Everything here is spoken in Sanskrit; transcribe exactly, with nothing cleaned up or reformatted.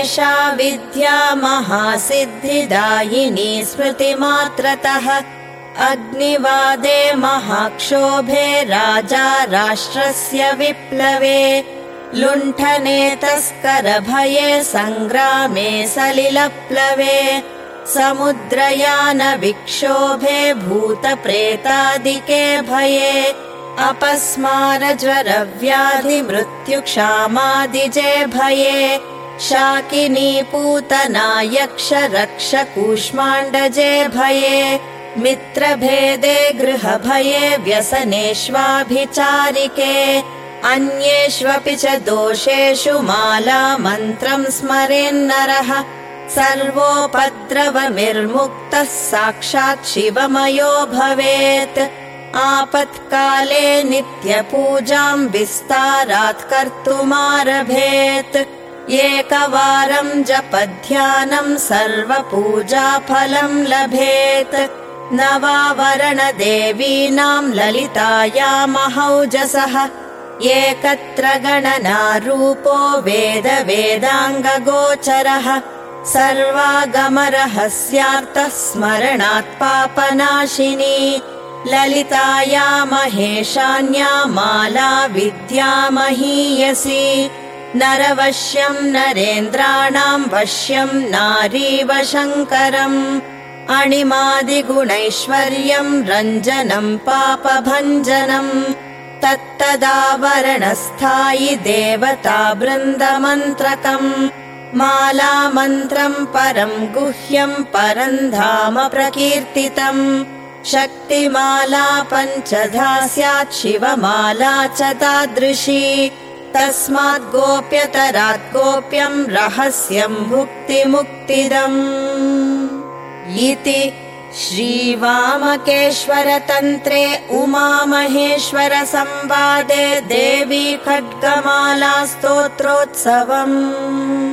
एषा विद्या महासिद्धिदायिनी स्मृतिमात्रतः अग्निवादे महाक्षोभे राजा राष्ट्रस्य विप्लवे लुण्ठने तस्करभये सङ्ग्रामे सलिलप्लवे समुद्रयानविक्षोभे भूतप्रेतादिके भये अपस्मारज्वरव्याधिमृत्युक्षामादिजे भये शाकिनी पूतना यक्ष रक्षकूष्माण्डजे भये मित्रभेदे गृहभये व्यसनेष्वाभिचारिके अन्येष्वपि च दोषेषु माला मन्त्रं स्मरेन्नरः सर्वोपद्रवनिर्मुक्तः साक्षात् शिवमयो भवेत् आपत्काले नित्यपूजां विस्तारात् कर्तुमारभेत् एकवारं जपध्यानं सर्वपूजाफलं लभेत् नवावरणदेवीनां ललितायामहौजसः एकत्र गणनारूपो वेद वेदाङ्गगोचरः सर्वागमरहस्यार्थः स्मरणात् पापनाशिनी ललिताया महेशान्या माला विद्या महीयसी नरवश्यं नरेन्द्राणां वश्यं नारीवशङ्करम् अणिमादिगुणैश्वर्यं रञ्जनं पापभञ्जनम् तत्तदावरणस्थायि देवता बृन्दमन्त्रकम् मालामन्त्रं परं गुह्यं परं धाम प्रकीर्तितम् शक्तिमाला पञ्चधा स्यात् शिवमाला च तादृशी तस्मात् गोप्यतरात् गोप्यं रहस्यं भुक्तिमुक्तिदम् इति श्रीवामकेश्वरतन्त्रे उमामहेश्वरसंवादे देवी खड्गमाला स्तोत्रोत्सवम्।